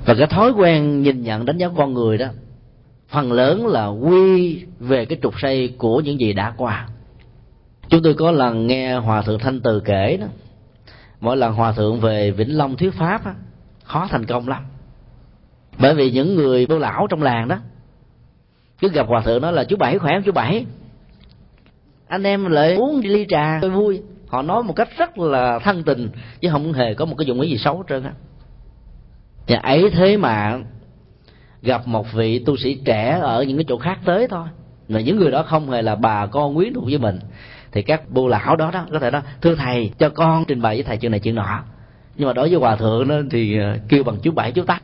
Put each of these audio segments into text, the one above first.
Và cái thói quen nhìn nhận đánh giá con người đó phần lớn là quy về cái trục xây của những gì đã qua. Chúng tôi có lần nghe Hòa thượng Thanh Từ kể đó, mỗi lần Hòa thượng về Vĩnh Long thuyết pháp đó, khó thành công lắm. Bởi vì những người bô lão trong làng đó cứ gặp Hòa thượng nói là chú Bảy khỏe không chú Bảy, anh em lại uống ly trà tôi vui. Họ nói một cách rất là thân tình chứ không hề có một cái dụng ý gì xấu hết trơn á. Và ấy thế mà gặp một vị tu sĩ trẻ ở những cái chỗ khác tới thôi, mà những người đó không hề là bà con quyến thuộc với mình, thì các bô lão đó có thể nói thưa thầy cho con trình bày với thầy chuyện này chuyện nọ. Nhưng mà đối với Hòa thượng đó thì kêu bằng chú Bảy chú Tắc.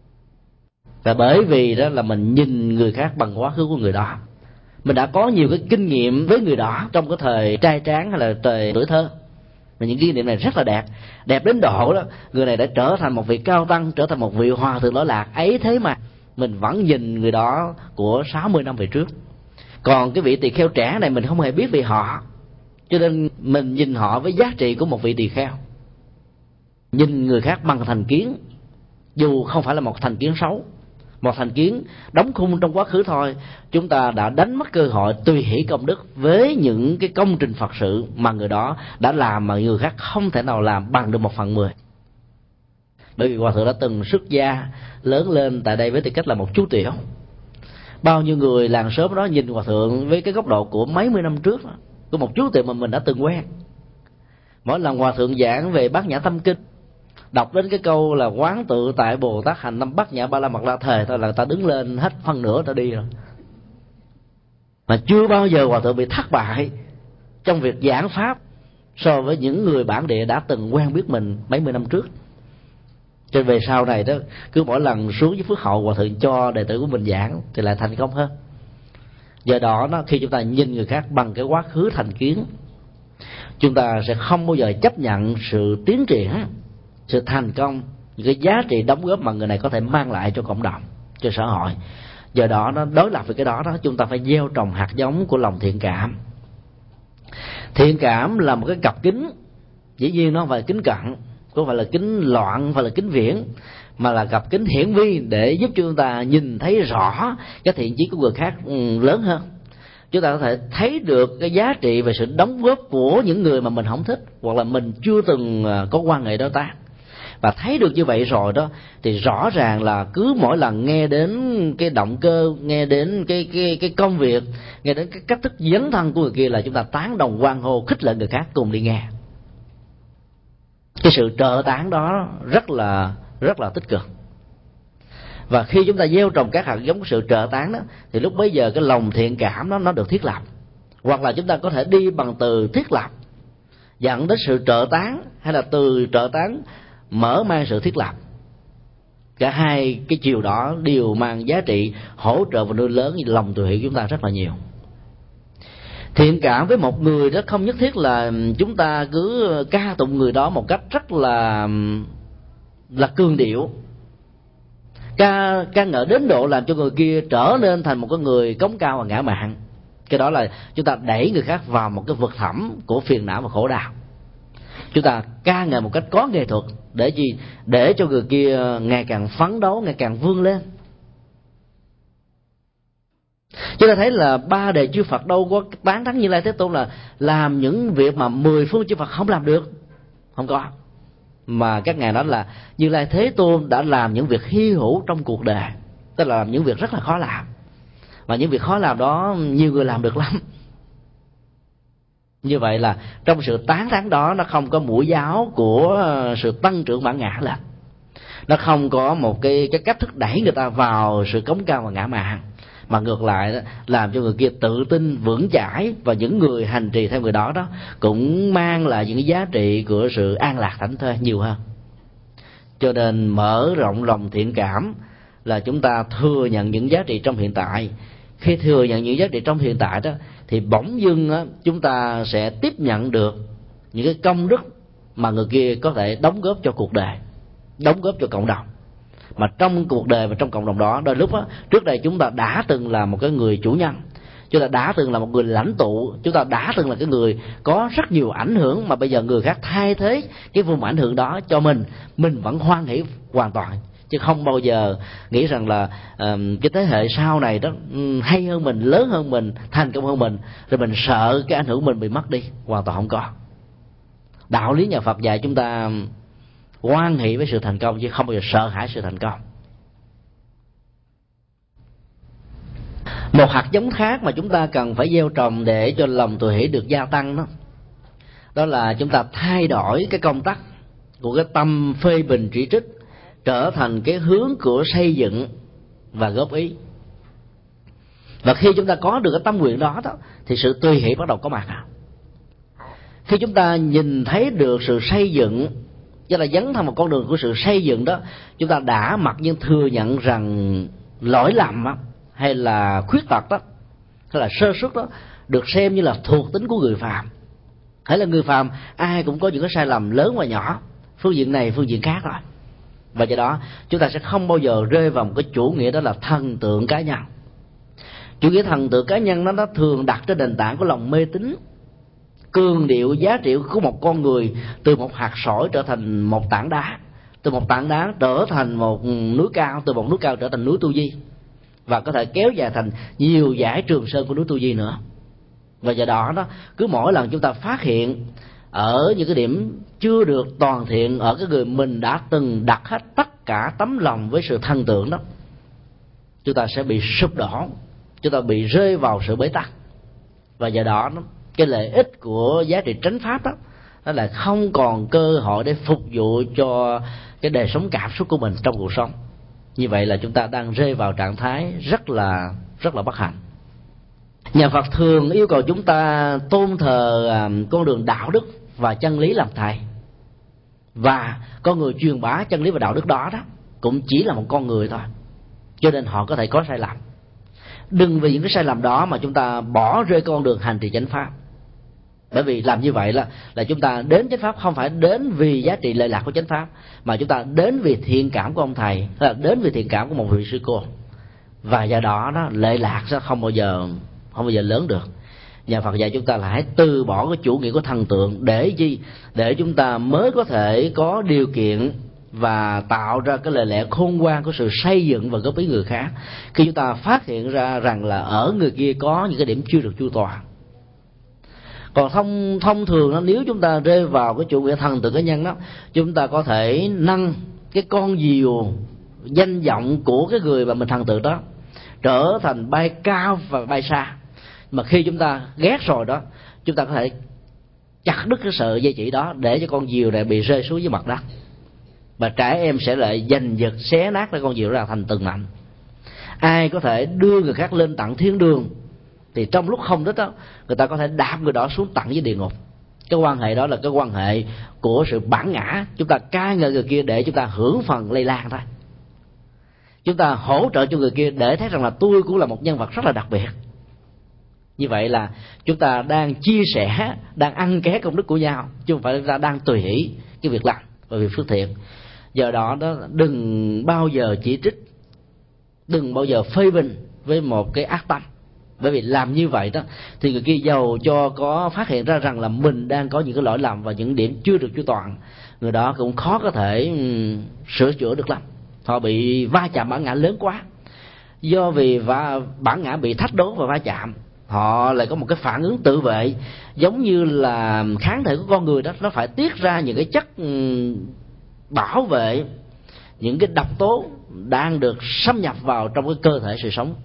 Và bởi vì đó là mình nhìn người khác bằng quá khứ của người đó, mình đã có nhiều cái kinh nghiệm với người đó trong cái thời trai tráng hay là thời tuổi thơ. Và những kinh nghiệm này rất là đẹp, đẹp đến độ đó người này đã trở thành một vị cao tăng, trở thành một vị hòa thượng lỗi lạc. Ấy thế mà mình vẫn nhìn người đó của 60 năm về trước. Còn cái vị tỳ kheo trẻ này mình không hề biết về họ, cho nên mình nhìn họ với giá trị của một vị tỳ kheo. Nhìn người khác bằng thành kiến, dù không phải là một thành kiến xấu, một thành kiến đóng khung trong quá khứ thôi, chúng ta đã đánh mất cơ hội tùy hỷ công đức với những cái công trình Phật sự mà người đó đã làm mà người khác không thể nào làm bằng được 1/10. Bởi vì Hòa thượng đã từng xuất gia lớn lên tại đây với tư cách là một chú tiểu. Bao nhiêu người làng xóm đó nhìn Hòa thượng với cái góc độ của mấy mươi năm trước, của một chú tiểu mà mình đã từng quen. Mỗi lần Hòa thượng giảng về Bát Nhã Tâm Kinh, đọc đến cái câu là quán tự tại Bồ Tát hành năm Bát Nhã Ba La Mật La Thề thôi là người ta đứng lên hết phân nửa ta đi rồi. Mà chưa bao giờ Hòa thượng bị thất bại trong việc giảng pháp so với những người bản địa đã từng quen biết mình mấy mươi năm trước. Cho về sau này đó, cứ mỗi lần xuống với Phước Hậu, Hòa thượng cho đệ tử của mình giảng thì lại thành công hơn. Do đó khi chúng ta nhìn người khác bằng cái quá khứ thành kiến, chúng ta sẽ không bao giờ chấp nhận sự tiến triển, sự thành công, những cái giá trị đóng góp mà người này có thể mang lại cho cộng đồng, cho xã hội. Do đó đối lập với cái đó chúng ta phải gieo trồng hạt giống của lòng thiện cảm. Thiện cảm là một cái cặp kính, dĩ nhiên nó không phải là kính cận, không phải là kính loạn, không phải là kính viễn, mà là cặp kính hiển vi để giúp cho chúng ta nhìn thấy rõ cái thiện chí của người khác lớn hơn. Chúng ta có thể thấy được cái giá trị về sự đóng góp của những người mà mình không thích, hoặc là mình chưa từng có quan hệ đối tác. Và thấy được như vậy rồi đó thì rõ ràng là cứ mỗi lần nghe đến cái động cơ, nghe đến cái công việc, nghe đến cái cách thức dấn thân của người kia là chúng ta tán đồng hoan hô, khích lệ người khác cùng đi nghe. Cái sự trợ tán đó rất là tích cực. Và khi chúng ta gieo trồng các hạt giống của sự trợ tán đó, thì lúc bấy giờ cái lòng thiện cảm đó nó được thiết lập. Hoặc là chúng ta có thể đi bằng từ thiết lập dẫn đến sự trợ tán, hay là từ trợ tán mở mang sự thiết lập. Cả hai cái chiều đó đều mang giá trị hỗ trợ và nuôi lớn lòng từ hỷ của chúng ta rất là nhiều. Thiện cảm với một người đó không nhất thiết là chúng ta cứ ca tụng người đó một cách rất là cương điệu, ca ngợi đến độ làm cho người kia trở nên thành một cái người cống cao và ngã mạn. Cái đó là chúng ta đẩy người khác vào một cái vực thẳm của phiền não và khổ đau. Chúng ta ca ngợi một cách có nghệ thuật để gì? Để cho người kia ngày càng phấn đấu, ngày càng vươn lên. Chúng ta thấy là ba đề chư Phật đâu có tán thán Như Lai Thế Tôn là làm những việc mà 10 phương chư Phật không làm được, không có. Mà các ngài nói là Như Lai Thế Tôn đã làm những việc hy hữu trong cuộc đời, tức là làm những việc rất là khó làm, và những việc khó làm đó nhiều người làm được lắm. Như vậy là trong sự tán thán đó nó không có mũi giáo của sự tăng trưởng bản ngã lên, nó không có một cái cách thức đẩy người ta vào sự cống cao và ngã mạn, mà ngược lại đó, làm cho người kia tự tin vững chãi, và những người hành trì theo người đó cũng mang lại những cái giá trị của sự an lạc thảnh thơi nhiều hơn. Cho nên mở rộng lòng thiện cảm là chúng ta thừa nhận những giá trị trong hiện tại. Khi thừa nhận những giá trị trong hiện tại đó thì bỗng dưng chúng ta sẽ tiếp nhận được những cái công đức mà người kia có thể đóng góp cho cuộc đời, đóng góp cho cộng đồng. Mà trong cuộc đời và trong cộng đồng đó, đôi lúc trước đây chúng ta đã từng là một cái người chủ nhân, chúng ta đã từng là một người lãnh tụ, chúng ta đã từng là cái người có rất nhiều ảnh hưởng, mà bây giờ người khác thay thế cái vùng ảnh hưởng đó cho mình vẫn hoan hỷ hoàn toàn, chứ không bao giờ nghĩ rằng là cái thế hệ sau này đó hay hơn mình, lớn hơn mình, thành công hơn mình, rồi mình sợ cái ảnh hưởng mình bị mất đi. Hoàn toàn không có. Đạo lý nhà Phật dạy chúng ta hoan hỷ với sự thành công chứ không bao giờ sợ hãi sự thành công. Một hạt giống khác mà chúng ta cần phải gieo trồng để cho lòng tuệ hỷ được gia tăng đó là chúng ta thay đổi cái công tắc của cái tâm phê bình chỉ trích trở thành cái hướng của xây dựng và góp ý. Và khi chúng ta có được cái tâm nguyện đó thì sự tùy hỷ bắt đầu có mặt. Khi chúng ta nhìn thấy được sự xây dựng, tức là dấn thân một con đường của sự xây dựng đó, chúng ta đã mặc nhiên thừa nhận rằng lỗi lầm hay là khuyết tật đó, hay là sơ suất đó được xem như là thuộc tính của người phàm. Hay là người phàm ai cũng có những cái sai lầm lớn và nhỏ, phương diện này phương diện khác rồi. Và do đó chúng ta sẽ không bao giờ rơi vào một cái chủ nghĩa đó là thần tượng cá nhân. Chủ nghĩa thần tượng cá nhân nó thường đặt trên nền tảng của lòng mê tín, cường điệu giá trị của một con người từ một hạt sỏi trở thành một tảng đá, từ một tảng đá trở thành một núi cao, từ một núi cao trở thành núi Tu Di, và có thể kéo dài thành nhiều dải Trường Sơn của núi Tu Di nữa. Và do đó cứ mỗi lần chúng ta phát hiện ở những cái điểm chưa được toàn thiện ở cái người mình đã từng đặt hết tất cả tấm lòng với sự thần tượng đó, chúng ta sẽ bị sụp đổ, chúng ta bị rơi vào sự bế tắc. Và do đó cái lợi ích của giá trị chánh pháp đó là không còn cơ hội để phục vụ cho cái đời sống cảm xúc của mình trong cuộc sống. Như vậy là chúng ta đang rơi vào trạng thái rất là bất hạnh. Nhà Phật thường yêu cầu chúng ta tôn thờ con đường đạo đức và chân lý làm thầy, và con người truyền bá chân lý và đạo đức đó cũng chỉ là một con người thôi, cho nên họ có thể có sai lầm. Đừng vì những cái sai lầm đó mà chúng ta bỏ rơi con đường hành trì chánh pháp. Bởi vì làm như vậy là chúng ta đến chánh pháp không phải đến vì giá trị lệ lạc của chánh pháp, mà chúng ta đến vì thiện cảm của ông thầy, là đến vì thiện cảm của một vị sư cô. Và do đó lệ lạc sẽ không bao giờ lớn được. Nhà Phật dạy chúng ta là hãy từ bỏ cái chủ nghĩa của thần tượng. Để chi? Để chúng ta mới có thể có điều kiện và tạo ra cái lời lẽ khôn ngoan của sự xây dựng và góp ý người khác, khi chúng ta phát hiện ra rằng là ở người kia có những cái điểm chưa được chu toàn. Còn thông thường nếu chúng ta rơi vào cái chủ nghĩa thần tượng cá nhân đó, chúng ta có thể nâng cái con diều danh vọng của cái người mà mình thần tượng đó trở thành bay cao và bay xa. Mà khi chúng ta ghét rồi đó, chúng ta có thể chặt đứt cái sợi dây chỉ đó để cho con diều này bị rơi xuống dưới mặt đất, và trẻ em sẽ lại giành giật xé nát cái con diều ra thành từng mảnh. Ai có thể đưa người khác lên tận thiên đường thì trong lúc không thích đó, người ta có thể đạp người đó xuống tận dưới địa ngục. Cái quan hệ đó là cái quan hệ của sự bản ngã. Chúng ta ca ngợi người kia để chúng ta hưởng phần lây lan thôi. Chúng ta hỗ trợ cho người kia để thấy rằng là tôi cũng là một nhân vật rất là đặc biệt. Như vậy là chúng ta đang chia sẻ, đang ăn ké công đức của nhau, chứ không phải chúng ta đang tùy hỷ cái việc làm và việc phước thiện. Do đó đừng bao giờ chỉ trích, đừng bao giờ phê bình với một cái ác tâm. Bởi vì làm như vậy đó thì người kia giàu cho có phát hiện ra rằng là mình đang có những cái lỗi lầm và những điểm chưa được chu toàn, người đó cũng khó có thể sửa chữa được lắm. Họ bị va chạm bản ngã lớn quá. Do vì bản ngã bị thách đố và va chạm, họ lại có một cái phản ứng tự vệ, giống như là kháng thể của con người đó, nó phải tiết ra những cái chất bảo vệ những cái độc tố đang được xâm nhập vào trong cái cơ thể sự sống.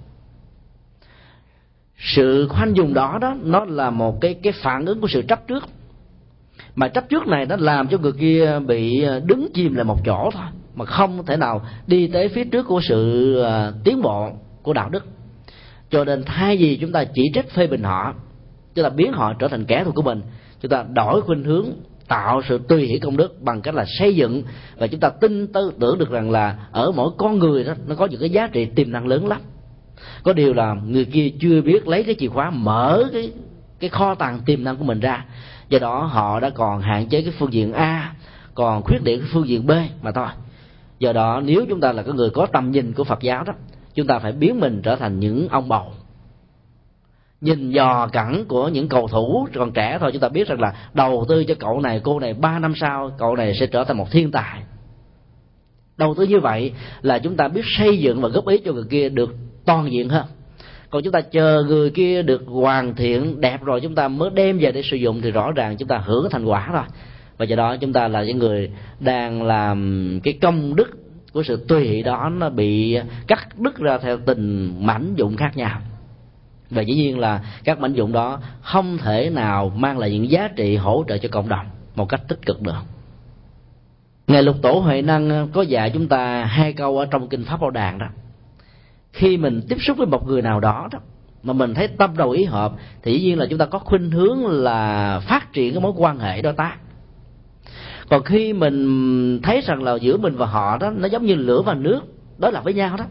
Sự khoanh dùng đó nó là một cái phản ứng của sự chấp trước, mà chấp trước này nó làm cho người kia bị đứng chìm lại một chỗ thôi, mà không thể nào đi tới phía trước của sự tiến bộ của đạo đức. Cho nên thay vì chúng ta chỉ trích phê bình họ, chúng ta biến họ trở thành kẻ thù của mình, chúng ta đổi khuynh hướng tạo sự tùy hỷ công đức bằng cách là xây dựng, và chúng ta tưởng được rằng là ở mỗi con người đó nó có những cái giá trị tiềm năng lớn lắm. Có điều là người kia chưa biết lấy cái chìa khóa mở cái kho tàng tiềm năng của mình ra, do đó họ đã còn hạn chế cái phương diện A, còn khuyết điểm cái phương diện B mà thôi. Do đó nếu chúng ta là cái người có tầm nhìn của Phật giáo đó, chúng ta phải biến mình trở thành những ông bầu. Nhìn dò cẳng của những cầu thủ còn trẻ thôi, chúng ta biết rằng là đầu tư cho cậu này cô này 3 năm sau cậu này sẽ trở thành một thiên tài. Đầu tư như vậy là chúng ta biết xây dựng và góp ý cho người kia được toàn diện hơn. Còn chúng ta chờ người kia được hoàn thiện đẹp rồi chúng ta mới đem về để sử dụng thì rõ ràng chúng ta hưởng cái thành quả rồi. Và do đó chúng ta là những người đang làm cái công đức của sự tùy hỷ đó nó bị cắt đứt ra theo từng mảnh dụng khác nhau. Và dĩ nhiên là các mảnh dụng đó không thể nào mang lại những giá trị hỗ trợ cho cộng đồng một cách tích cực được. Ngài Lục Tổ Huệ Năng có dạy chúng ta hai câu ở trong kinh Pháp Bảo Đàn đó. Khi mình tiếp xúc với một người nào đó mà mình thấy tâm đầu ý hợp thì dĩ nhiên là chúng ta có khuynh hướng là phát triển cái mối quan hệ đối tác. Còn khi mình thấy rằng là giữa mình và họ đó nó giống như lửa và nước đối lập với nhau đó,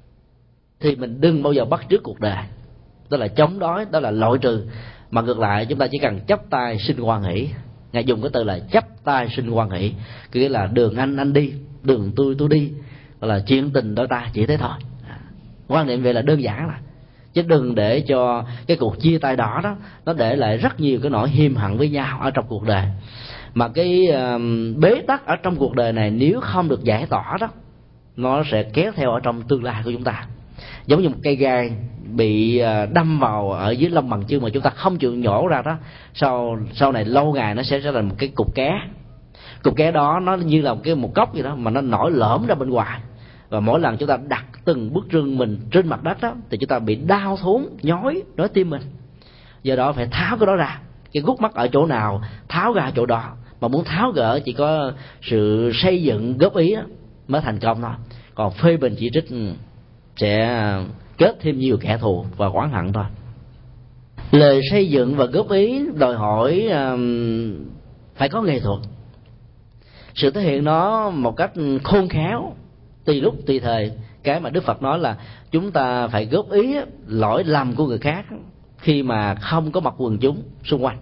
thì mình đừng bao giờ bắt chước cuộc đời, đó là chống đối, đó là loại trừ. Mà ngược lại chúng ta chỉ cần chắp tay xin hoan hỷ. Ngài dùng cái từ là chắp tay xin hoan hỷ, nghĩa là đường anh đi, đường tôi đi, gọi là chuyện tình đôi ta, chỉ thế thôi. Quan niệm vậy là đơn giản là, chứ đừng để cho cái cuộc chia tay đó nó để lại rất nhiều cái nỗi hiềm hận với nhau ở trong cuộc đời. Mà cái bế tắc ở trong cuộc đời này nếu không được giải tỏa đó, nó sẽ kéo theo ở trong tương lai của chúng ta. Giống như một cây gai bị đâm vào ở dưới lông bằng chân mà chúng ta không chịu nhổ ra đó, sau này lâu ngày nó sẽ trở thành một cái cục ké. Cục ké đó nó như là một gốc gì đó mà nó nổi lõm ra bên ngoài, và mỗi lần chúng ta đặt từng bước chân mình trên mặt đất đó thì chúng ta bị đau thốn nhói tim mình. Do đó phải tháo cái đó ra. Cái gút mắt ở chỗ nào tháo ra chỗ đó, mà muốn tháo gỡ chỉ có sự xây dựng góp ý mới thành công thôi. Còn phê bình chỉ trích sẽ kết thêm nhiều kẻ thù và oán hận thôi. Lời xây dựng và góp ý đòi hỏi phải có nghệ thuật, sự thể hiện nó một cách khôn khéo, tùy lúc tùy thời. Cái mà Đức Phật nói là chúng ta phải góp ý lỗi lầm của người khác khi mà không có mặt quần chúng xung quanh.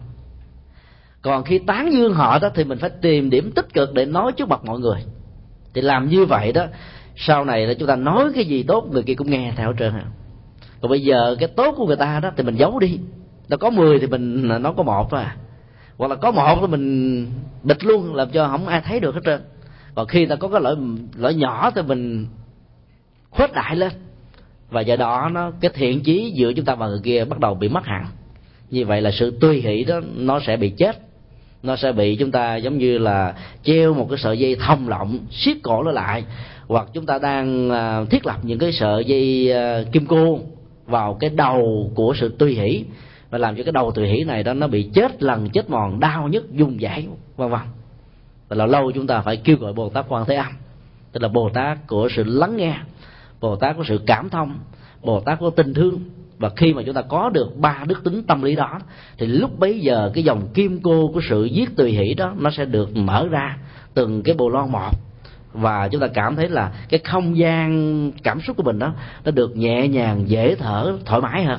Còn khi tán dương họ đó thì mình phải tìm điểm tích cực để nói trước mặt mọi người. Thì làm như vậy đó, sau này là chúng ta nói cái gì tốt người kia cũng nghe theo hết trơn. Còn bây giờ cái tốt của người ta đó thì mình giấu đi. Nó có 10 thì mình nói có 1 thôi à. Hoặc là có 1 thì mình bịt luôn, làm cho không ai thấy được hết trơn. Còn khi ta có cái lỗi nhỏ thì mình khuếch đại lên, và do đó cái thiện chí giữa chúng ta và người kia bắt đầu bị mất hẳn. Như vậy là sự tùy hỷ đó nó sẽ bị chết. Nó sẽ bị chúng ta giống như là treo một cái sợi dây thòng lọng siết cổ nó lại, hoặc chúng ta đang thiết lập những cái sợi dây kim cô vào cái đầu của sự tùy hỷ, và làm cho cái đầu tùy hỷ này đó nó bị chết lần chết mòn, đau nhức, dung dãi, vân vân. Là lâu chúng ta phải kêu gọi Bồ Tát Quan Thế Âm, tức là Bồ Tát của sự lắng nghe, Bồ Tát của sự cảm thông, Bồ Tát của tình thương. Và khi mà chúng ta có được 3 đức tính tâm lý đó thì lúc bấy giờ cái dòng kim cô của sự giết tùy hỷ đó nó sẽ được mở ra từng cái bồ lon một, và chúng ta cảm thấy là cái không gian cảm xúc của mình đó nó được nhẹ nhàng, dễ thở, thoải mái hơn.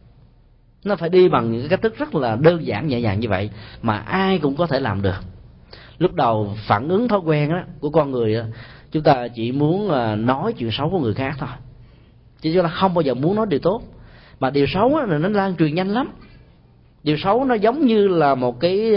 Nó phải đi bằng những cái cách thức rất là đơn giản, nhẹ nhàng như vậy mà ai cũng có thể làm được. Lúc đầu phản ứng thói quen đó của con người đó, chúng ta chỉ muốn nói chuyện xấu của người khác thôi, chứ chúng ta không bao giờ muốn nói điều tốt. Mà điều xấu là nó lan truyền nhanh lắm. Điều xấu nó giống như là một cái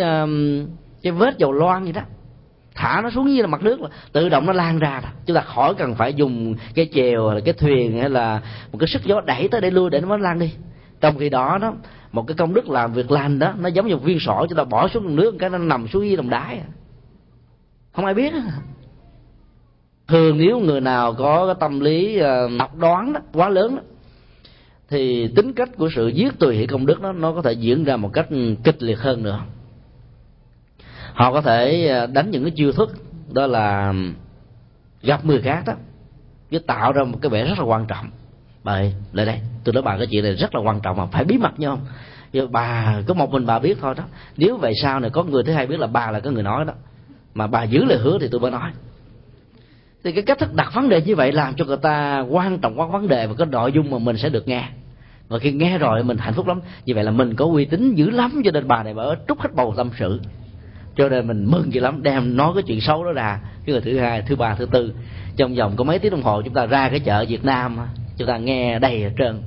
vết dầu loang vậy đó, thả nó xuống như là mặt nước là tự động nó lan ra. Chúng ta khỏi cần phải dùng cái chèo, cái thuyền hay là một cái sức gió đẩy tới để lui để nó lan đi. Trong khi đó một cái công đức làm việc lành đó, nó giống như một viên sỏi chúng ta bỏ xuống nước cái nó nằm xuống dưới lòng đáy, không ai biết. Thường nếu người nào có cái tâm lý độc đoán đó quá lớn đó, thì tính cách của sự giết tùy hỷ công đức đó nó có thể diễn ra một cách kịch liệt hơn nữa. Họ có thể đánh những cái chiêu thức đó là gặp người khác đó, chứ tạo ra một cái vẻ rất là quan trọng. Bà lại đây, tôi nói bà cái chuyện này rất là quan trọng mà phải bí mật nhau không? Giờ bà có một mình bà biết thôi đó. Nếu về sau này có người thứ hai biết là bà là cái người nói đó, mà bà giữ lời hứa thì tôi mới nói. Thì cái cách thức đặt vấn đề như vậy làm cho người ta quan trọng quá vấn đề và cái nội dung mà mình sẽ được nghe. Và khi nghe rồi mình hạnh phúc lắm. Như vậy là mình có uy tín dữ lắm, cho nên bà này bà ở trút hết bầu tâm sự. Cho nên mình mừng dữ lắm, đem nói cái chuyện xấu đó ra. Cái người thứ hai, thứ ba, thứ tư, trong vòng có mấy tiếng đồng hồ chúng ta ra cái chợ Việt Nam, chúng ta nghe đầy hết trơn.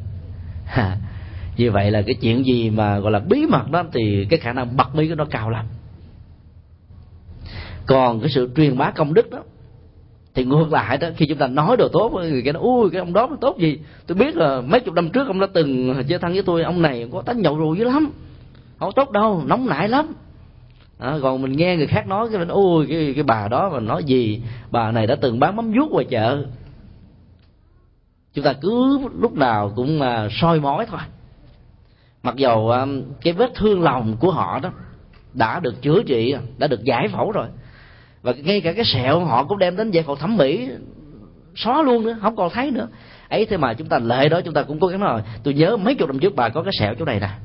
Như vậy là cái chuyện gì mà gọi là bí mật đó thì cái khả năng bật mí của nó cao lắm. Còn cái sự truyền bá công đức đó Thì ngược lại đó, khi chúng ta nói đồ tốt, người kia nói ui cái ông đó nó tốt gì, tôi biết là mấy chục năm trước ông đã từng chơi thân với tôi, ông này có tánh nhậu rượu dữ lắm, không tốt đâu, nóng nảy lắm. Còn mình nghe người khác nói cái ui cái bà đó mà nói gì, bà này đã từng bán mắm vuốt ngoài chợ. Chúng ta cứ lúc nào cũng soi mói thôi, mặc dầu cái vết thương lòng của họ đó đã được chữa trị, đã được giải phẫu rồi, và ngay cả cái sẹo họ cũng đem đến giải phẫu thẩm mỹ xóa luôn nữa, không còn thấy nữa. Ấy thế mà chúng ta lệ đó, chúng ta cũng cố gắng nói tôi nhớ mấy chục năm trước bà có cái sẹo chỗ này nè.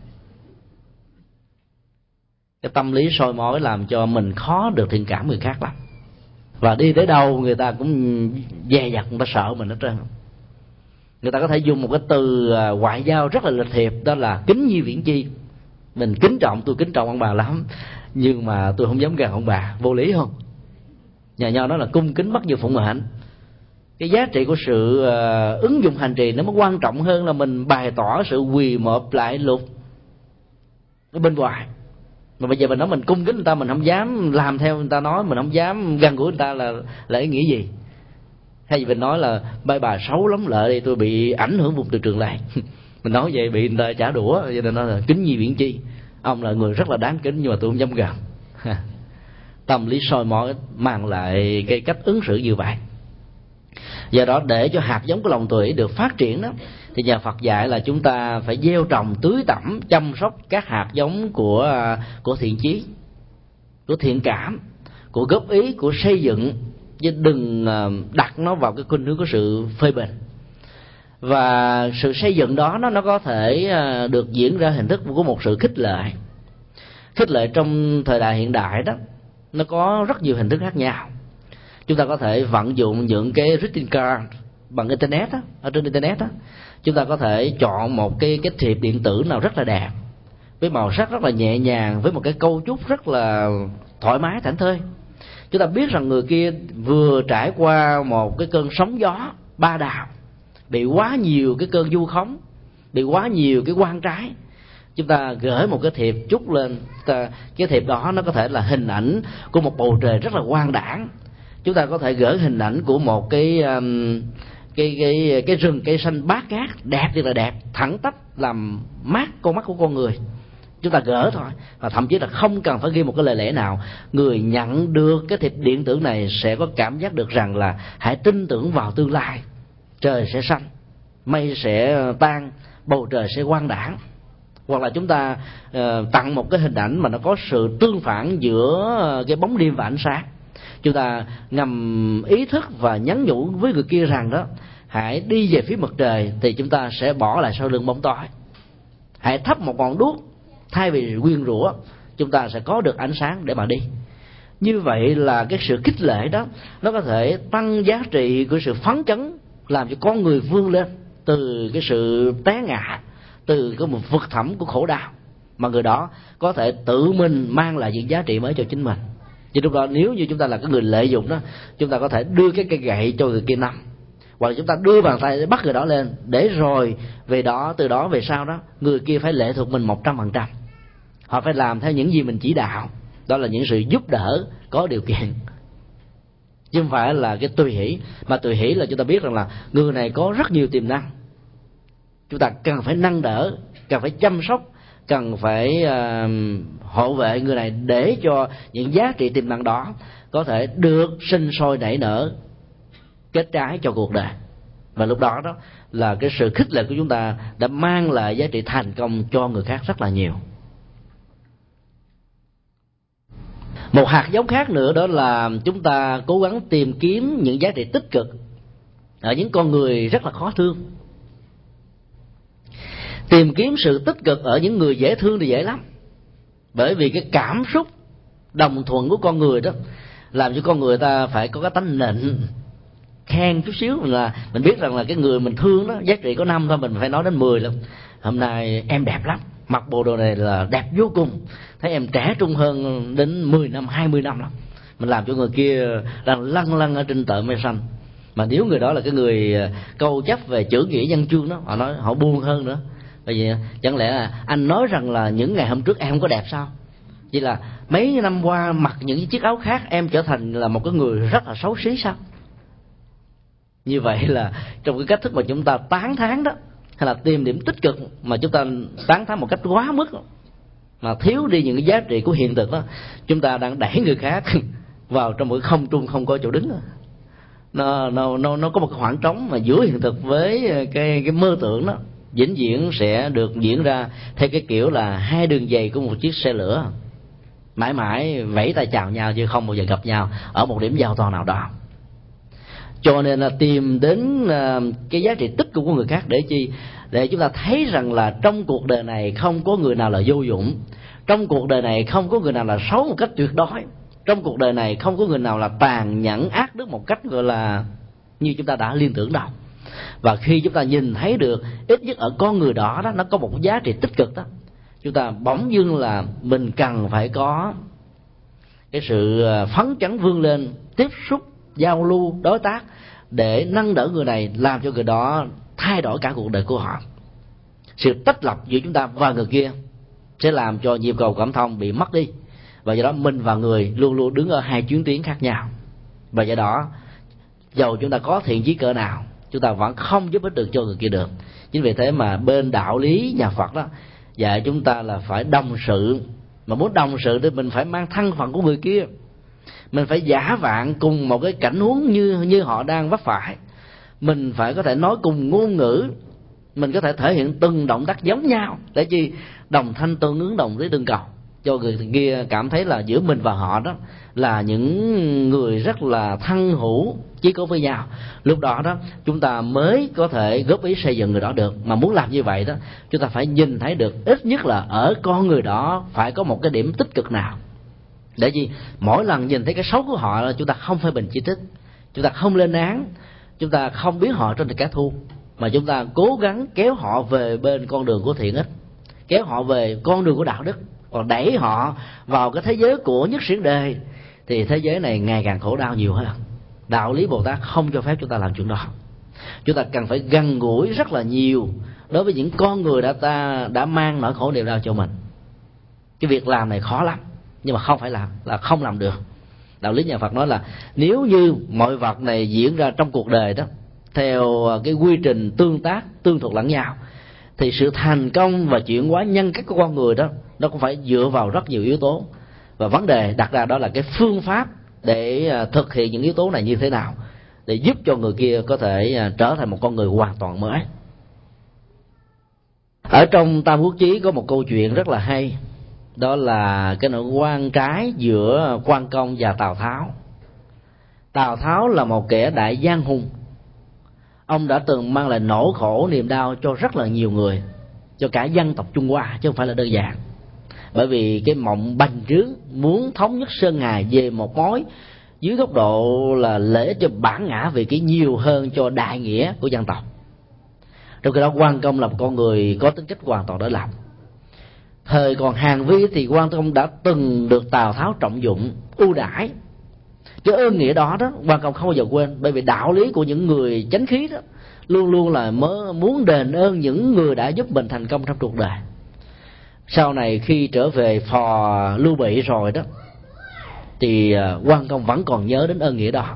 Cái tâm lý soi mói làm cho mình khó được thiện cảm người khác lắm, và đi tới đâu người ta cũng dè dặt, người ta sợ mình hết trơn. Người ta có thể dùng một cái từ ngoại giao rất là lịch thiệp, đó là kính nhi viễn chi. Mình kính trọng, tôi kính trọng ông bà lắm, nhưng mà tôi không dám gần ông bà, vô lý không? Nhà nho nói là cung kính bắt như phụng mệnh. Cái giá trị của sự ứng dụng hành trì nó mới quan trọng hơn là mình bày tỏ sự quỳ mọp lại lục ở bên ngoài. Mà bây giờ mình nói mình cung kính người ta, mình không dám làm theo người ta nói, mình không dám gần gũi người ta là ý nghĩa gì? Hay mình nói là bà xấu lắm lợi đi, tôi bị ảnh hưởng vùng từ trường làng. Mình nói vậy bị người ta trả đũa, cho nên nói là kính nhi viễn chi, ông là người rất là đáng kính nhưng mà tôi không dám gần. Tâm lý soi mói mang lại cái cách ứng xử như vậy. Do đó để cho hạt giống của lòng từ hỷ được phát triển đó, thì nhà Phật dạy là chúng ta phải gieo trồng, tưới tẩm, chăm sóc các hạt giống của thiện chí, của thiện cảm, của góp ý, của xây dựng, chứ đừng đặt nó vào cái khuynh hướng của sự phê bình. Và sự xây dựng đó nó có thể được diễn ra hình thức của một sự khích lệ. Khích lệ trong thời đại hiện đại đó nó có rất nhiều hình thức khác nhau. Chúng ta có thể vận dụng những cái greeting card bằng internet đó, ở trên internet đó. Chúng ta có thể chọn một cái thiệp điện tử nào rất là đẹp, với màu sắc rất là nhẹ nhàng, với một cái câu chúc rất là thoải mái thảnh thơi. Chúng ta biết rằng người kia vừa trải qua một cái cơn sóng gió ba đào, bị quá nhiều cái cơn du khống, bị quá nhiều cái quan trái. Chúng ta gửi một cái thiệp chúc lên, cái thiệp đó nó có thể là hình ảnh của một bầu trời rất là quang đãng. Chúng ta có thể gửi hình ảnh của một cái rừng cây xanh bát ngát đẹp thì là đẹp, thẳng tắp làm mát con mắt của con người. Chúng ta gỡ thôi, và thậm chí là không cần phải ghi một cái lời lẽ nào. Người nhận được cái thiệp điện tử này sẽ có cảm giác được rằng là hãy tin tưởng vào tương lai, trời sẽ xanh, mây sẽ tan, bầu trời sẽ quang đãng. Hoặc là chúng ta tặng một cái hình ảnh mà nó có sự tương phản giữa cái bóng đêm và ánh sáng. Chúng ta ngầm ý thức và nhắn nhủ với người kia rằng đó, hãy đi về phía mặt trời thì chúng ta sẽ bỏ lại sau lưng bóng tối. Hãy thắp một ngọn đuốc thay vì quyên rủa, chúng ta sẽ có được ánh sáng để mà đi. Như vậy là cái sự khích lệ đó nó có thể tăng giá trị của sự phấn chấn, làm cho con người vươn lên từ cái sự té ngã, từ cái một vực thẳm của khổ đau, mà người đó có thể tự mình mang lại những giá trị mới cho chính mình. Chứ lúc đó nếu như chúng ta là cái người lợi dụng đó, chúng ta có thể đưa cái cây gậy cho người kia nằm, hoặc là chúng ta đưa bàn tay để bắt người đó lên, để rồi về đó, từ đó về sau đó người kia phải lệ thuộc mình 100%. Họ phải làm theo những gì mình chỉ đạo. Đó là những sự giúp đỡ có điều kiện, chứ không phải là cái tùy hỷ. Mà tùy hỷ là chúng ta biết rằng là người này có rất nhiều tiềm năng, chúng ta cần phải nâng đỡ, cần phải chăm sóc, cần phải hộ vệ người này để cho những giá trị tiềm năng đó có thể được sinh sôi nảy nở, kết trái cho cuộc đời. Và lúc đó đó là cái sự khích lệ của chúng ta đã mang lại giá trị thành công cho người khác rất là nhiều. Một hạt giống khác nữa đó là chúng ta cố gắng tìm kiếm những giá trị tích cực ở những con người rất là khó thương. Tìm kiếm sự tích cực ở những người dễ thương thì dễ lắm, bởi vì cái cảm xúc đồng thuận của con người đó làm cho con người ta phải có cái tánh nịnh, khen chút xíu. Là mình biết rằng là cái người mình thương đó giá trị có 5 thôi, mình phải nói đến 10 lần. Hôm nay em đẹp lắm, mặc bộ đồ này là đẹp vô cùng, thấy em trẻ trung hơn đến 10 năm 20 năm lắm. Mình làm cho người kia đang lăn lăn ở trên tợ mê xanh. Mà nếu người đó là cái người câu chấp về chữ nghĩa văn chương đó, họ nói họ buồn hơn nữa. Bởi vì chẳng lẽ là anh nói rằng là những ngày hôm trước em không có đẹp sao? Chỉ là mấy năm qua mặc những chiếc áo khác em trở thành là một cái người rất là xấu xí sao? Như vậy là trong cái cách thức mà chúng ta tán thán đó, hay là tìm điểm tích cực mà chúng ta tán thán một cách quá mức, mà thiếu đi những cái giá trị của hiện thực đó, chúng ta đang đẩy người khác vào trong một không trung không có chỗ đứng. Nó có một cái khoảng trống mà giữa hiện thực với cái mơ tưởng đó vĩnh viễn sẽ được diễn ra theo cái kiểu là hai đường dây của một chiếc xe lửa, mãi mãi vẫy tay chào nhau chứ không bao giờ gặp nhau ở một điểm giao thoa nào đó. Cho nên là tìm đến cái giá trị tích cực của người khác để chi? Để chúng ta thấy rằng là trong cuộc đời này không có người nào là vô dụng, trong cuộc đời này không có người nào là xấu một cách tuyệt đối, trong cuộc đời này không có người nào là tàn nhẫn ác đức một cách gọi là như chúng ta đã liên tưởng đâu. Và khi chúng ta nhìn thấy được ít nhất ở con người đó nó có một giá trị tích cực đó, chúng ta bỗng dưng là mình cần phải có cái sự phấn chấn vươn lên, tiếp xúc, giao lưu, đối tác để nâng đỡ người này, làm cho người đó thay đổi cả cuộc đời của họ. Sự tách lập giữa chúng ta và người kia sẽ làm cho nhịp cầu cảm thông bị mất đi, và do đó mình và người luôn luôn đứng ở hai chuyến tuyến khác nhau. Và do đó dầu chúng ta có thiện chí cỡ nào, chúng ta vẫn không giúp ích được cho người kia được. Chính vì thế mà bên đạo lý nhà Phật đó dạy chúng ta là phải đồng sự. Mà muốn đồng sự thì mình phải mang thân phận của người kia, mình phải giả vạng cùng một cái cảnh huống như họ đang vấp phải, mình phải có thể nói cùng ngôn ngữ, mình có thể thể hiện từng động tác giống nhau, để chi? Đồng thanh tương ứng, đồng lý tương cầu, cho người kia cảm thấy là giữa mình và họ đó là những người rất là thân hữu chí cố với nhau. Lúc đó đó chúng ta mới có thể góp ý xây dựng người đó được. Mà muốn làm như vậy đó, chúng ta phải nhìn thấy được ít nhất là ở con người đó phải có một cái điểm tích cực nào, để gì? Mỗi lần nhìn thấy cái xấu của họ là chúng ta không phê bình chỉ trích, chúng ta không lên án, chúng ta không biến họ trên kẻ thù, mà chúng ta cố gắng kéo họ về bên con đường của thiện ích, kéo họ về con đường của đạo đức. Còn đẩy họ vào cái thế giới của nhất xiển đề thì thế giới này ngày càng khổ đau nhiều hơn. Đạo lý Bồ Tát không cho phép chúng ta làm chuyện đó. Chúng ta cần phải gần gũi rất là nhiều đối với những con người đã mang nỗi khổ niềm đau cho mình. Cái việc làm này khó lắm, nhưng mà không phải làm là không làm được. Đạo lý nhà Phật nói là nếu như mọi vật này diễn ra trong cuộc đời đó theo cái quy trình tương tác tương thuộc lẫn nhau, thì sự thành công và chuyển hóa nhân cách của con người đó nó cũng phải dựa vào rất nhiều yếu tố. Và vấn đề đặt ra đó là cái phương pháp để thực hiện những yếu tố này như thế nào, để giúp cho người kia có thể trở thành một con người hoàn toàn mới. Ở trong Tam Quốc Chí có một câu chuyện rất là hay, đó là cái nỗi oan trái giữa Quan Công và Tào Tháo. Tào Tháo là một kẻ đại giang hùng, ông đã từng mang lại nỗi khổ niềm đau cho rất là nhiều người, cho cả dân tộc Trung Hoa, chứ không phải là đơn giản. Bởi vì cái mộng bành trướng muốn thống nhất Sơn Hà về một mối dưới góc độ là lợi ích cho bản ngã vì cái nhiều hơn cho đại nghĩa của dân tộc. Trong khi đó Quan Công là một con người có tính cách hoàn toàn đối lập. Thời còn Hàn Vi thì Quan Công đã từng được Tào Tháo trọng dụng, ưu đãi. Cái ơn nghĩa đó Quan Công không bao giờ quên, bởi vì đạo lý của những người chánh khí đó luôn luôn là muốn đền ơn những người đã giúp mình thành công trong cuộc đời. Sau này khi trở về phò Lưu Bị rồi đó, thì Quan Công vẫn còn nhớ đến ơn nghĩa đó.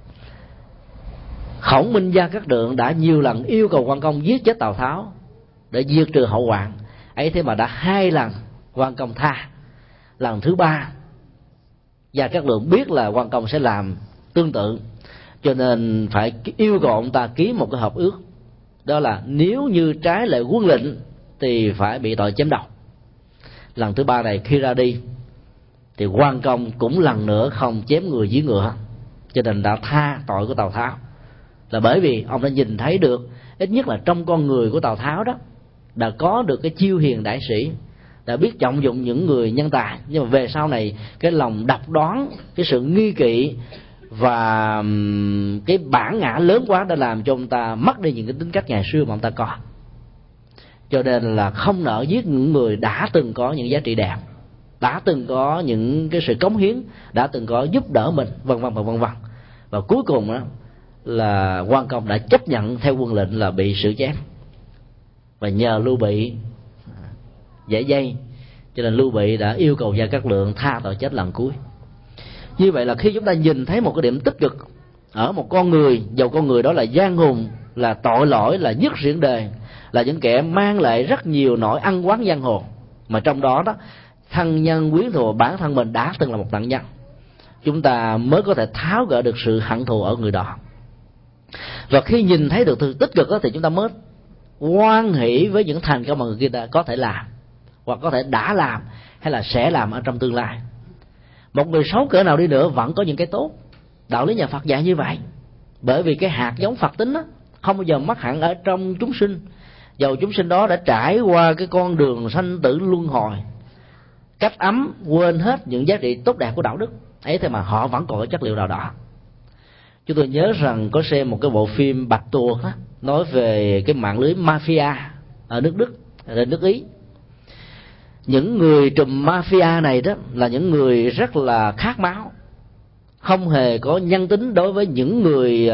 Khổng Minh Gia Cát Lượng đã nhiều lần yêu cầu Quan Công giết chết Tào Tháo để diệt trừ hậu hoạn ấy, thế mà đã 2 lần Quan Công tha. Lần thứ 3 Gia Cát Lượng biết là Quan Công sẽ làm tương tự, cho nên phải yêu cầu ông ta ký một cái hợp ước, đó là nếu như trái lệ quân lệnh thì phải bị tội chém đầu. Lần thứ 3 này khi ra đi thì Quan Công cũng lần nữa không chém người dưới ngựa, cho nên đã tha tội của Tào Tháo. Là bởi vì ông đã nhìn thấy được ít nhất là trong con người của Tào Tháo đó đã có được cái chiêu hiền đại sĩ, đã biết trọng dụng những người nhân tài. Nhưng mà về sau này cái lòng độc đoán, cái sự nghi kỵ và cái bản ngã lớn quá đã làm cho ông ta mất đi những cái tính cách ngày xưa mà ông ta có. Cho nên là không nỡ giết những người đã từng có những giá trị đẹp, đã từng có những cái sự cống hiến, đã từng có giúp đỡ mình, vân vân và vân vân. Và cuối cùng đó là Quan Công đã chấp nhận theo quân lệnh là bị xử chém, và nhờ Lưu Bị giải dây, cho nên Lưu Bị đã yêu cầu Gia Cát Lượng tha tội chết lần cuối. Như vậy là khi chúng ta nhìn thấy một cái điểm tích cực ở một con người, dầu con người đó là gian hùng, là tội lỗi, là nhất diễn đề, là những kẻ mang lại rất nhiều nỗi ăn oán giang hồ, mà trong đó đó thân nhân quyến thù bản thân mình đã từng là một nạn nhân, chúng ta mới có thể tháo gỡ được sự hận thù ở người đó. Và khi nhìn thấy được sự tích cực đó, thì chúng ta mới hoan hỷ với những thành công mà người kia đã có thể làm, hoặc có thể đã làm, hay là sẽ làm ở trong tương lai. Một người xấu cỡ nào đi nữa vẫn có những cái tốt. Đạo lý nhà Phật dạy như vậy. Bởi vì cái hạt giống Phật tính đó không bao giờ mất hẳn ở trong chúng sinh, dầu chúng sinh đó đã trải qua cái con đường sanh tử luân hồi, cách ấm, quên hết những giá trị tốt đẹp của đạo đức ấy, thế mà họ vẫn còn có chất liệu nào đó. Chúng tôi nhớ rằng có xem một cái bộ phim Bạch Tuộc đó, nói về cái mạng lưới mafia ở nước Đức, ở nước Ý. Những người trùm mafia này đó là những người rất là khát máu, không hề có nhân tính đối với những người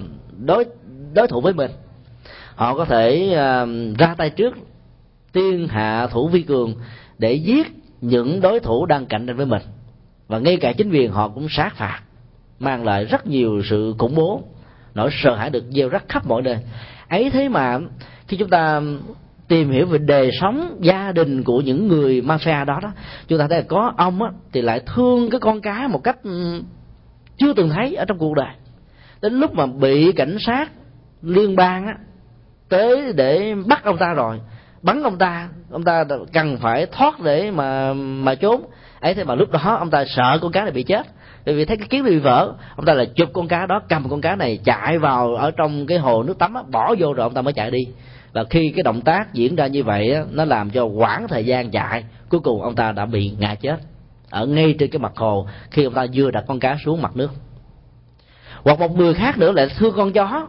đối thủ với mình. Họ có thể ra tay trước, tiên hạ thủ vi cường để giết những đối thủ đang cạnh tranh với mình, và ngay cả chính quyền họ cũng sát phạt, mang lại rất nhiều sự khủng bố, nỗi sợ hãi được gieo rắc khắp mọi nơi ấy. Thế mà khi chúng ta tìm hiểu về đời sống gia đình của những người mafia đó, chúng ta thấy là có ông thì lại thương cái con cái một cách chưa từng thấy ở trong cuộc đời. Đến lúc mà bị cảnh sát liên bang tới để bắt ông ta rồi, bắn ông ta cần phải thoát để mà trốn ấy. Thế mà lúc đó ông ta sợ con cá này bị chết, bởi vì thấy cái kiến bị vỡ, ông ta là chụp con cá đó, cầm con cá này chạy vào ở trong cái hồ nước tắm bỏ vô, rồi ông ta mới chạy đi. Và khi cái động tác diễn ra như vậy nó làm cho quãng thời gian chạy, cuối cùng ông ta đã bị ngã chết ở ngay trên cái mặt hồ khi ông ta vừa đặt con cá xuống mặt nước. Hoặc một người khác nữa lại thương con chó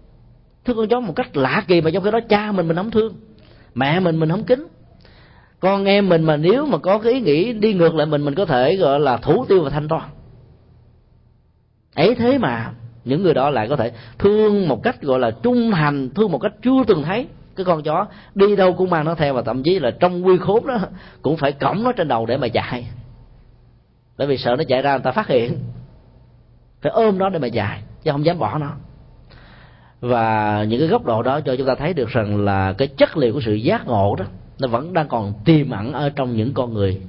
một cách lạ kỳ, mà trong khi đó cha mình không thương, mẹ mình không kính, con em mình mà nếu mà có cái ý nghĩ đi ngược lại mình có thể gọi là thủ tiêu và thanh toán ấy. Thế mà những người đó lại có thể thương một cách gọi là trung thành, thương một cách chưa từng thấy. Cái con chó đi đâu cũng mang nó theo, và thậm chí là trong quy khốn đó cũng phải cõng nó trên đầu để mà chạy, bởi vì sợ nó chạy ra người ta phát hiện, phải ôm nó để mà chạy chứ không dám bỏ nó. Và những cái góc độ đó cho chúng ta thấy được rằng là cái chất liệu của sự giác ngộ đó nó vẫn đang còn tiềm ẩn ở trong những con người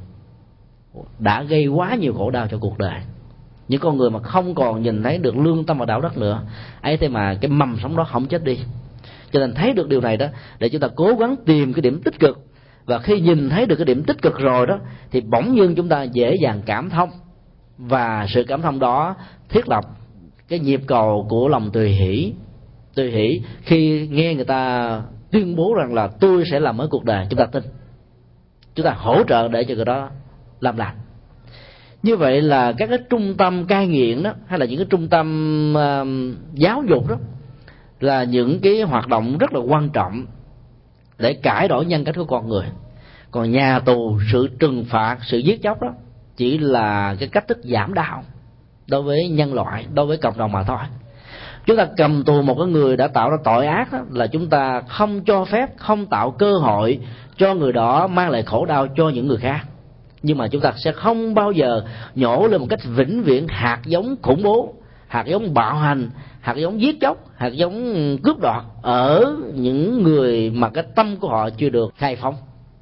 đã gây quá nhiều khổ đau cho cuộc đời, những con người mà không còn nhìn thấy được lương tâm và đạo đức nữa ấy. Thế mà cái mầm sống đó không chết đi. Cho nên thấy được điều này đó, để chúng ta cố gắng tìm cái điểm tích cực, và khi nhìn thấy được cái điểm tích cực rồi đó thì bỗng nhiên chúng ta dễ dàng cảm thông, và sự cảm thông đó thiết lập cái nhịp cầu của lòng tùy hỷ. Tùy hỷ khi nghe người ta tuyên bố rằng là tôi sẽ làm mới cuộc đời, chúng ta tin, chúng ta hỗ trợ để cho người đó làm lành. Như vậy là các cái trung tâm cai nghiện đó, hay là những cái trung tâm giáo dục đó, là những cái hoạt động rất là quan trọng để cải đổi nhân cách của con người. Còn nhà tù, sự trừng phạt, sự giết chóc đó chỉ là cái cách thức giảm đau đối với nhân loại, đối với cộng đồng mà thôi. Chúng ta cầm tù một cái người đã tạo ra tội ác đó, là chúng ta không cho phép, không tạo cơ hội cho người đó mang lại khổ đau cho những người khác. Nhưng mà chúng ta sẽ không bao giờ nhổ lên một cách vĩnh viễn hạt giống khủng bố, hạt giống bạo hành, hạt giống giết chóc, hạt giống cướp đoạt ở những người mà cái tâm của họ chưa được khai phóng.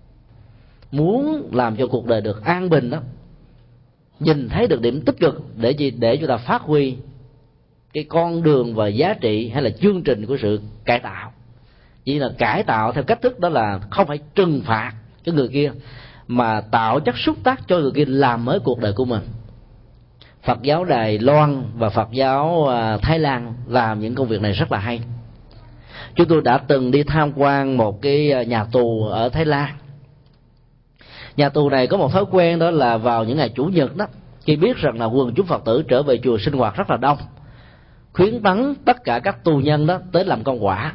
Muốn làm cho cuộc đời được an bình đó, nhìn thấy được điểm tích cực để gì? Để chúng ta phát huy cái con đường và giá trị hay là chương trình của sự cải tạo. Chỉ là cải tạo theo cách thức đó là không phải trừng phạt cái người kia, mà tạo chất xúc tác cho người kia làm mới cuộc đời của mình. Phật giáo Đài Loan và Phật giáo Thái Lan làm những công việc này rất là hay. Chúng tôi đã từng đi tham quan một cái nhà tù ở Thái Lan. Nhà tù này có một thói quen, đó là vào những ngày Chủ nhật đó, khi biết rằng là quần chúng Phật tử trở về chùa sinh hoạt rất là đông, khuyến tấn tất cả các tù nhân đó tới làm công quả.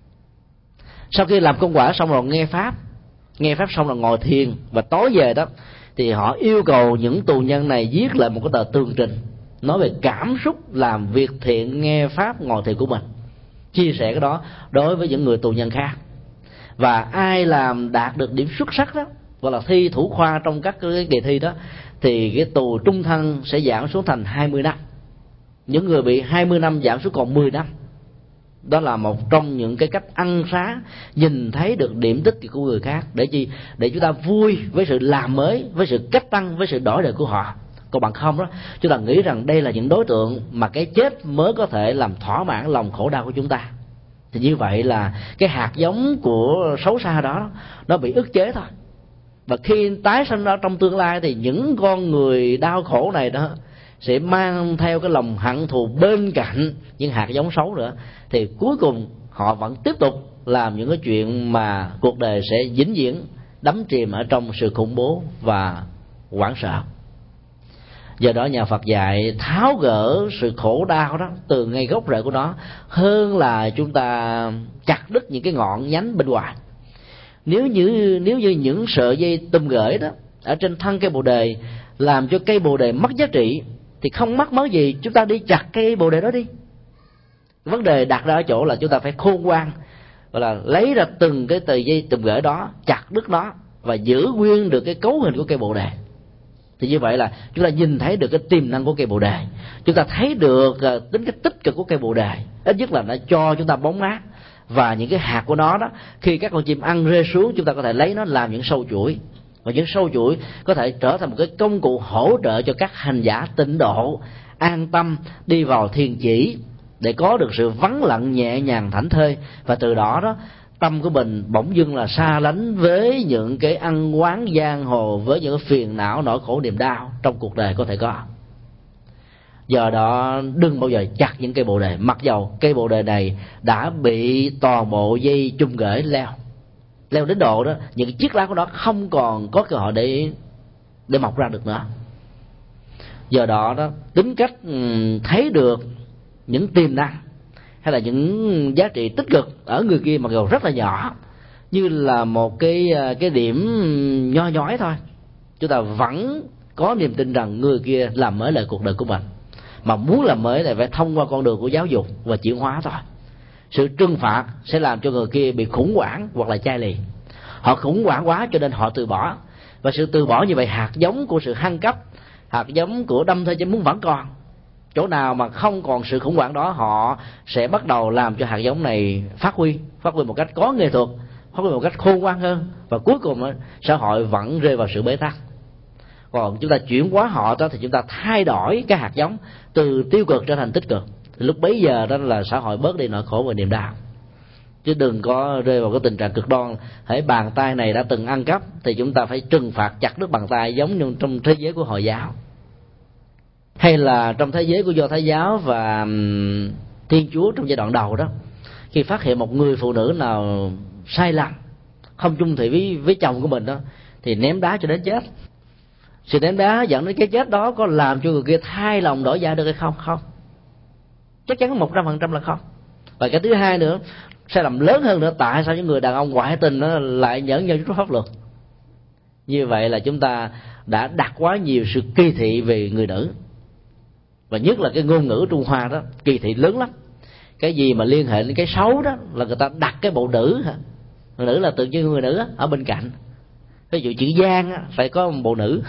Sau khi làm công quả xong rồi nghe pháp xong rồi ngồi thiền, và tối về đó thì họ yêu cầu những tù nhân này viết lại một cái tờ tường trình nói về cảm xúc làm việc thiện, nghe pháp, ngồi thiền của mình, chia sẻ cái đó đối với những người tù nhân khác. Và ai làm đạt được điểm xuất sắc đó, hoặc là thi thủ khoa trong các cái kỳ thi đó, thì cái tù trung thân sẽ giảm xuống thành 20 năm. những người bị 20 năm giảm xuống còn 10 năm. Đó là một trong những cái cách ăn xá nhìn thấy được điểm tích cực của người khác. Để chi? Để chúng ta vui với sự làm mới, với sự cách tăng, với sự đổi đời của họ. Còn bằng không đó, chúng ta nghĩ rằng đây là những đối tượng mà cái chết mới có thể làm thỏa mãn lòng khổ đau của chúng ta. Thì như vậy là cái hạt giống của xấu xa đó nó bị ức chế thôi. Và khi tái sinh ra trong tương lai thì những con người đau khổ này đó sẽ mang theo cái lòng hận thù bên cạnh những hạt giống xấu nữa. Thì cuối cùng họ vẫn tiếp tục làm những cái chuyện mà cuộc đời sẽ vĩnh viễn đắm chìm ở trong sự khủng bố và hoảng sợ. Do đó nhà Phật dạy tháo gỡ sự khổ đau đó từ ngay gốc rễ của nó, hơn là chúng ta chặt đứt những cái ngọn nhánh bên ngoài. Nếu như những sợi dây tùm gửi đó ở trên thân cây bồ đề làm cho cây bồ đề mất giá trị, thì không mắc mớ gì chúng ta đi chặt cây bồ đề đó đi. Vấn đề đặt ra ở chỗ là chúng ta phải khôn ngoan, gọi là lấy ra từng cái tờ dây tùm gửi đó, chặt đứt nó và giữ nguyên được cái cấu hình của cây bồ đề. Thì như vậy là chúng ta nhìn thấy được cái tiềm năng của cây bồ đề, chúng ta thấy được tính cách tích cực của cây bồ đề, ít nhất là nó cho chúng ta bóng mát. Và những cái hạt của nó đó, khi các con chim ăn rơi xuống, chúng ta có thể lấy nó làm những sâu chuỗi, và những sâu chuỗi có thể trở thành một cái công cụ hỗ trợ cho các hành giả tịnh độ an tâm đi vào thiền chỉ, để có được sự vắng lặng nhẹ nhàng thảnh thơi. Và từ đó đó tâm của mình bỗng dưng là xa lánh với những cái ăn oán giang hồ, với những cái phiền não nỗi khổ niềm đau trong cuộc đời có thể có. Do đó đừng bao giờ chặt những cây bồ đề, mặc dầu cây bồ đề này đã bị toàn bộ dây chum gửi leo đến độ đó những chiếc lá của nó không còn có cơ hội để mọc ra được nữa. Do đó đó tính cách thấy được những tiềm năng hay là những giá trị tích cực ở người kia, mặc dù rất là nhỏ, như là một cái điểm nho nhói thôi, chúng ta vẫn có niềm tin rằng người kia làm mới lại cuộc đời của mình. Mà muốn làm mới thì phải thông qua con đường của giáo dục và chuyển hóa thôi. Sự trừng phạt sẽ làm cho người kia bị khủng hoảng hoặc là chai lì. Họ khủng hoảng quá cho nên họ từ bỏ. Và sự từ bỏ như vậy, hạt giống của sự hăng cấp, hạt giống của đâm thuê chém muốn vẫn còn. Chỗ nào mà không còn sự khủng hoảng đó, họ sẽ bắt đầu làm cho hạt giống này phát huy một cách có nghệ thuật, phát huy một cách khôn ngoan hơn. Và cuối cùng xã hội vẫn rơi vào sự bế tắc. Còn chúng ta chuyển hóa họ đó thì chúng ta thay đổi cái hạt giống từ tiêu cực trở thành tích cực. Lúc bấy giờ đó là xã hội bớt đi nỗi khổ và niềm đau. Chứ đừng có rơi vào cái tình trạng cực đoan, hễ bàn tay này đã từng ăn cắp thì chúng ta phải trừng phạt chặt đứt bàn tay, giống như trong thế giới của Hồi giáo, hay là trong thế giới của Do Thái giáo và Thiên Chúa trong giai đoạn đầu đó. Khi phát hiện một người phụ nữ nào sai lầm, không chung thủy với chồng của mình đó, thì ném đá cho đến chết. Sự ném đá dẫn đến cái chết đó có làm cho người kia thay lòng đổi dạ được hay không? Không, chắc chắn 100% là không. Và cái thứ hai nữa, sai lầm lớn hơn nữa, tại sao những người đàn ông ngoại tình nó lại nhẫn nhơ trước pháp luật? Như vậy là chúng ta đã đặt quá nhiều sự kỳ thị về người nữ. Và nhất là cái ngôn ngữ Trung Hoa đó kỳ thị lớn lắm. Cái gì mà liên hệ đến cái xấu đó là người ta đặt cái bộ nữ, người nữ là tự nhiên người nữ ở bên cạnh. Ví dụ chữ Giang phải có một bộ nữ.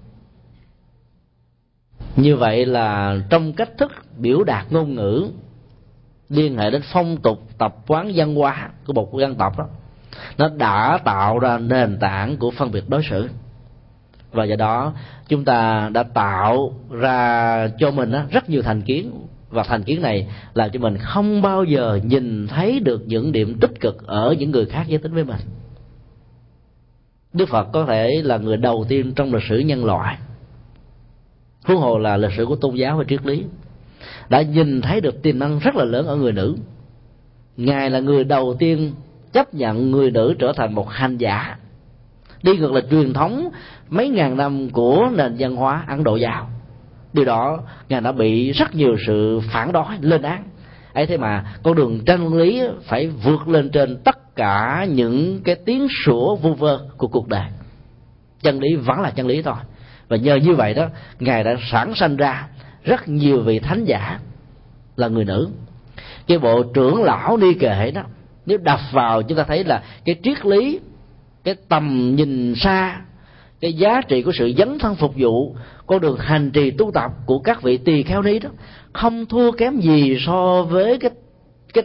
Như vậy là trong cách thức biểu đạt ngôn ngữ liên hệ đến phong tục tập quán văn hóa của một dân tộc đó, nó đã tạo ra nền tảng của phân biệt đối xử. Và do đó chúng ta đã tạo ra cho mình rất nhiều thành kiến, và thành kiến này làm cho mình không bao giờ nhìn thấy được những điểm tích cực ở những người khác giới tính với mình. Đức Phật có thể là người đầu tiên trong lịch sử nhân loại, huống hồ là lịch sử của tôn giáo và triết lý, đã nhìn thấy được tiềm năng rất là lớn ở người nữ. Ngài là người đầu tiên chấp nhận người nữ trở thành một hành giả, đi ngược lại truyền thống mấy ngàn năm của nền văn hóa Ấn Độ giáo. Điều đó Ngài đã bị rất nhiều sự phản đối, lên án. Ấy thế mà con đường chân lý phải vượt lên trên tất cả những cái tiếng sủa vu vơ của cuộc đời. Chân lý vẫn là chân lý thôi. Và nhờ như vậy đó, Ngài đã sản sinh ra rất nhiều vị thánh giả là người nữ. Cái bộ Trưởng Lão Ni Kệ đó, nếu đọc vào chúng ta thấy là cái triết lý, cái tầm nhìn xa, cái giá trị của sự dấn thân phục vụ, con đường hành trì tu tập của các vị tỳ kheo ni đó không thua kém gì so với cái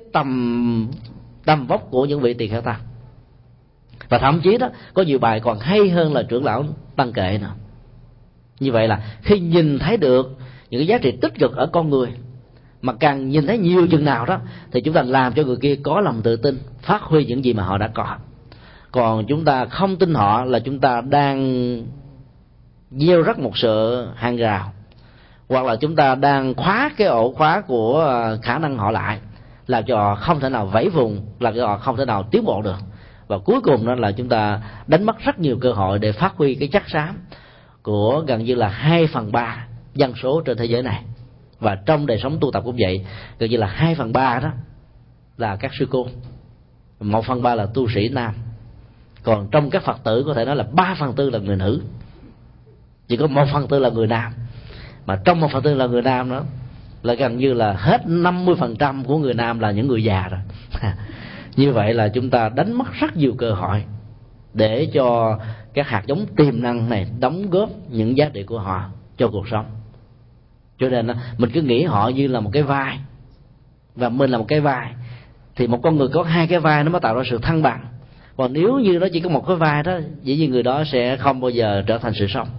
tầm vóc của những vị tỳ kheo tăng. Và thậm chí đó có nhiều bài còn hay hơn là trưởng lão tăng kệ nữa. Như vậy là khi nhìn thấy được những cái giá trị tích cực ở con người, mà càng nhìn thấy nhiều chừng nào đó, thì chúng ta làm cho người kia có lòng tự tin, phát huy những gì mà họ đã có. Còn chúng ta không tin họ là chúng ta đang gieo rắc một sự hàng rào, hoặc là chúng ta đang khóa cái ổ khóa của khả năng họ lại, làm cho họ không thể nào vẫy vùng, làm cho họ không thể nào tiến bộ được. Và cuối cùng đó là chúng ta đánh mất rất nhiều cơ hội để phát huy cái chất xám của gần như là 2/3 dân số trên thế giới này. Và trong đời sống tu tập cũng vậy, gần như là 2/3 đó là các sư cô, 1/3 là tu sĩ nam, còn trong các Phật tử có thể nói là 3/4 là người nữ, chỉ có 1/4 là người nam. Mà trong 1/4 là người nam đó là gần như là hết 50% của người nam là những người già rồi. Như vậy là chúng ta đánh mất rất nhiều cơ hội để cho các hạt giống tiềm năng này đóng góp những giá trị của họ cho cuộc sống. Cho nên mình cứ nghĩ họ như là một cái vai và mình là một cái vai, thì một con người có hai cái vai nó mới tạo ra sự thăng bằng. Còn nếu như nó chỉ có một cái vai đó, dĩ nhiên người đó sẽ không bao giờ trở thành sự sống.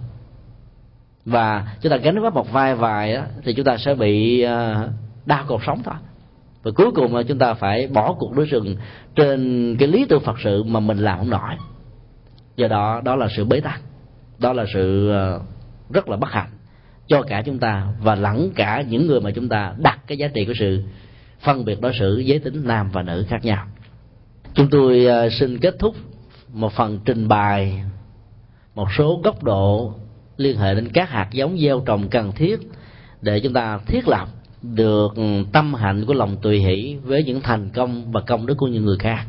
Và chúng ta gánh vác một vai vài đó, thì chúng ta sẽ bị đau cột sống thôi. Và cuối cùng là chúng ta phải bỏ cuộc đối rừng trên cái lý tưởng Phật sự mà mình làm không nổi. Do đó, đó là sự bế tắc, đó là sự rất là bất hạnh cho cả chúng ta và lẫn cả những người mà chúng ta đặt cái giá trị của sự phân biệt đối xử giới tính nam và nữ khác nhau. Chúng tôi xin kết thúc một phần trình bày một số góc độ liên hệ đến các hạt giống gieo trồng cần thiết để chúng ta thiết lập được tâm hạnh của lòng tùy hỷ với những thành công và công đức của những người khác.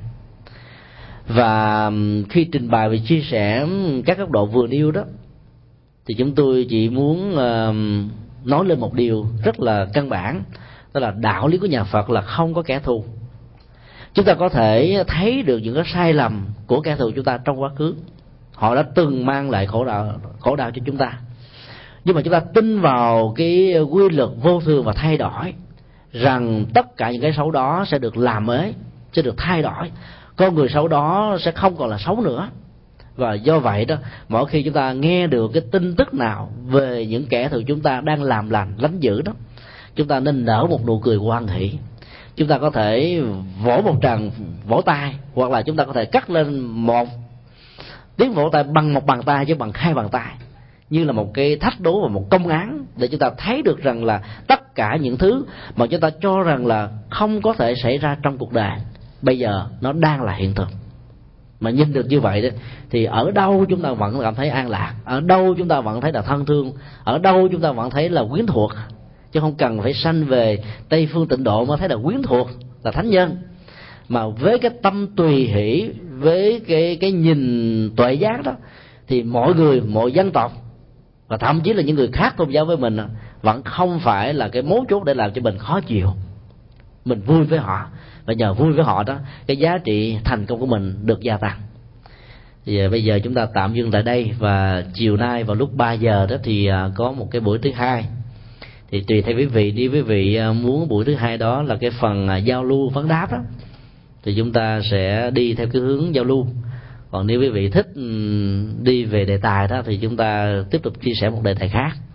Và khi trình bày và chia sẻ các góc độ vừa nêu đó, thì chúng tôi chỉ muốn nói lên một điều rất là căn bản, đó là đạo lý của nhà Phật là không có kẻ thù. Chúng ta có thể thấy được những cái sai lầm của kẻ thù chúng ta trong quá khứ, họ đã từng mang lại khổ đau cho chúng ta, nhưng mà chúng ta tin vào cái quy luật vô thường và thay đổi, rằng tất cả những cái xấu đó sẽ được làm mới, sẽ được thay đổi, con người xấu đó sẽ không còn là xấu nữa. Và do vậy đó, mỗi khi chúng ta nghe được cái tin tức nào về những kẻ thù chúng ta đang làm lành lánh dữ đó, chúng ta nên nở một nụ cười hoan hỷ. Chúng ta có thể vỗ một tràng vỗ tay, hoặc là chúng ta có thể cắt lên một tiếng vỗ tay bằng một bàn tay chứ bằng hai bàn tay, như là một cái thách đố và một công án, để chúng ta thấy được rằng là tất cả những thứ mà chúng ta cho rằng là không có thể xảy ra trong cuộc đời, bây giờ nó đang là hiện thực. Mà nhìn được như vậy đó, thì ở đâu chúng ta vẫn cảm thấy an lạc, ở đâu chúng ta vẫn thấy là thân thương, ở đâu chúng ta vẫn thấy là quyến thuộc, chứ không cần phải sanh về Tây phương Tịnh độ mới thấy là quyến thuộc, là thánh nhân. Mà với cái tâm tùy hỷ, với cái nhìn tuệ giác đó, thì mọi người, mọi dân tộc và thậm chí là những người khác tôn giáo với mình vẫn không phải là cái mấu chốt để làm cho mình khó chịu. Mình vui với họ, và nhờ vui với họ đó, cái giá trị thành công của mình được gia tăng. Thì bây giờ chúng ta tạm dừng tại đây, và chiều nay vào lúc 3 giờ đó thì có một cái buổi thứ hai. Thì tùy theo quý vị, nếu quý vị muốn buổi thứ hai đó là cái phần giao lưu vấn đáp đó, thì chúng ta sẽ đi theo cái hướng giao lưu. Còn nếu quý vị thích đi về đề tài đó, thì chúng ta tiếp tục chia sẻ một đề tài khác.